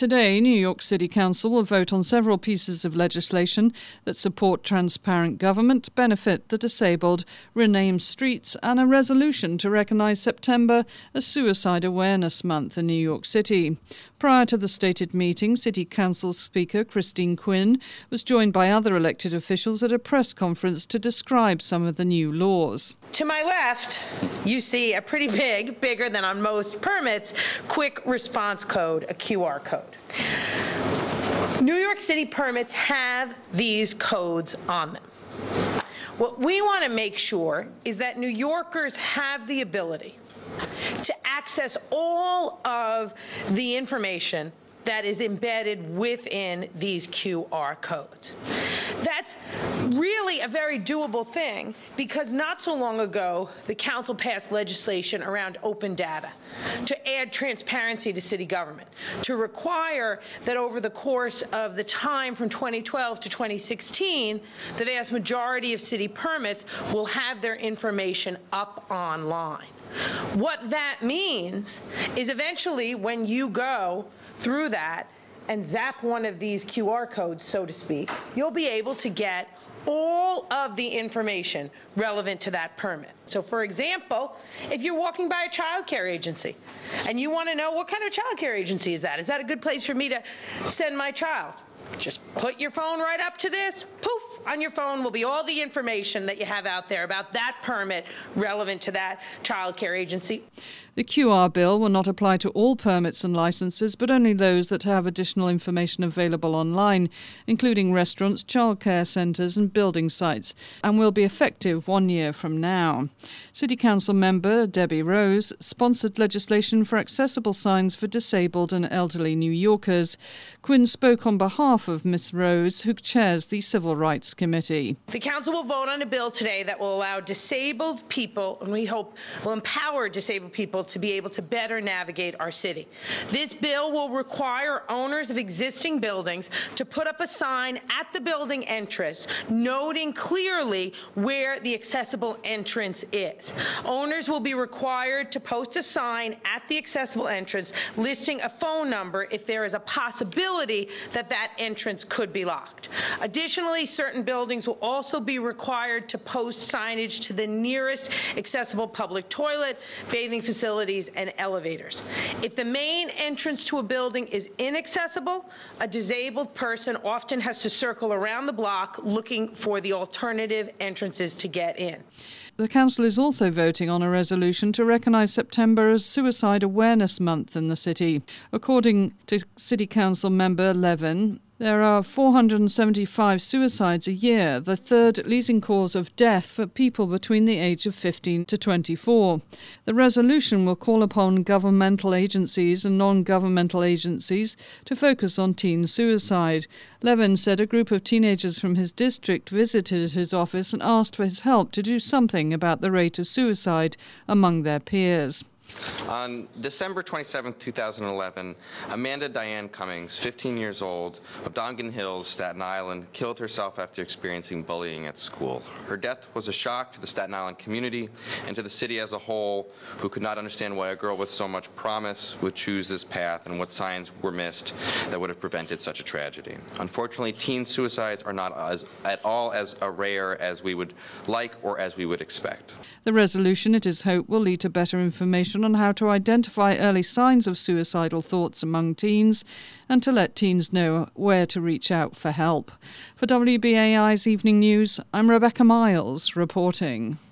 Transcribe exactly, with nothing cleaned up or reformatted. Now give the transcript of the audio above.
Today, New York City Council will vote on several pieces of legislation that support transparent government, benefit the disabled, rename streets, and a resolution to recognize September as Suicide Awareness Month in New York City. Prior to the stated meeting, City Council Speaker Christine Quinn was joined by other elected officials at a press conference to describe some of the new laws. To my left, you see a pretty big, bigger than on most permits, quick response code, a Q R code. New York City permits have these codes on them. What we want to make sure is that New Yorkers have the ability to access all of the information that is embedded within these Q R codes. That's really a very doable thing because not so long ago, the council passed legislation around open data to add transparency to city government, to require that over the course of the time from twenty twelve to twenty sixteen, the vast majority of city permits will have their information up online. What that means is eventually when you go through that and zap one of these Q R codes, so to speak, you'll be able to get all of the information relevant to that permit. So for example, if you're walking by a child care agency and you want to know what kind of child care agency is that, is that a good place for me to send my child? Just put your phone right up to this, poof, on your phone will be all the information that you have out there about that permit relevant to that child care agency. The Q R bill will not apply to all permits and licenses, but only those that have additional information available online, including restaurants, childcare centres and building sites, and will be effective one year from now. City Council member Debbie Rose sponsored legislation for accessible signs for disabled and elderly New Yorkers. Quinn spoke on behalf of Miz Rose, who chairs the Civil Rights Committee. The Council will vote on a bill today that will allow disabled people, and we hope will empower disabled people to be able to better navigate our city. This bill will require owners of existing buildings to put up a sign at the building entrance noting clearly where the accessible entrance is. Owners will be required to post a sign at the accessible entrance listing a phone number if there is a possibility that that entrance could be locked. Additionally, certain buildings will also be required to post signage to the nearest accessible public toilet, bathing facilities, and elevators. If the main entrance to a building is inaccessible, a disabled person often has to circle around the block looking for the alternative entrances to get in. The Council is also voting on a resolution to recognise September as Suicide Awareness Month in the city. According to City Council member Levin, there are four hundred seventy-five suicides a year, the third leading cause of death for people between the age of fifteen to twenty-four. The resolution will call upon governmental agencies and non-governmental agencies to focus on teen suicide. Levin said a group of teenagers from his district visited his office and asked for his help to do something about the rate of suicide among their peers. On December twenty-seventh, two thousand eleven, Amanda Diane Cummings, fifteen years old, of Dongan Hills, Staten Island, killed herself after experiencing bullying at school. Her death was a shock to the Staten Island community and to the city as a whole, who could not understand why a girl with so much promise would choose this path and what signs were missed that would have prevented such a tragedy. Unfortunately, teen suicides are not as, at all as rare as we would like or as we would expect. The resolution, it is hoped, will lead to better information on how to identify early signs of suicidal thoughts among teens and to let teens know where to reach out for help. For W B A I's Evening News, I'm Rebecca Miles reporting.